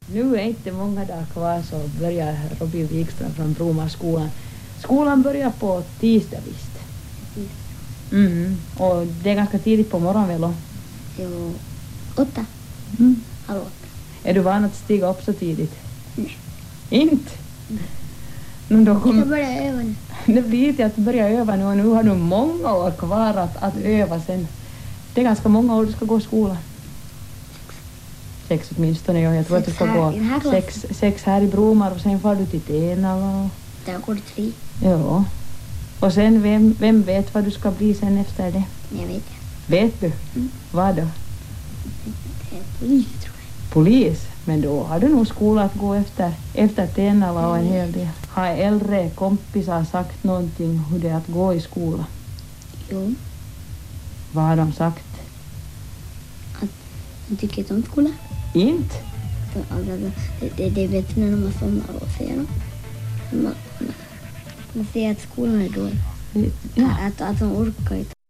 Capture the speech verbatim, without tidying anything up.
Nu är inte många dagar kvar så börjar Robin Wikström från Bromarskolan. Skolan börjar på tisdag visst. Mm. Och det är ganska tidigt på morgonen väl? Jo, åtta. Mm. Halv åtta. Är du van att stiga upp så tidigt? Nej. Inte? Men då Jag kom... börjar öva nu. Det blir till att börja öva nu och nu har du många år kvar att, att öva sen. Det är ganska många år du ska gå i skolan. Sex åtminstone, ja. Jag tror Sex att du ska här gå i den här sex, sex här i Bromar och sen får du till Tenala. Och... Där går det tre. Ja. Och sen, vem, vem vet vad du ska bli sen efter det? Jag vet. Vet du? Mm. Vad då? Det är polis tror jag. Polis? Men då har du nog skola att gå efter, efter Tenala och en hel del. Har äldre kompisar sagt någonting hur det är att gå i skola? Jo, Vad har de sagt? jag tycker inte om skolan. Inte? Det, det, det är bättre när man somnar och ser dem. Man, man, man ser att skolan är dålig. Ja. Att, att de orkar inte.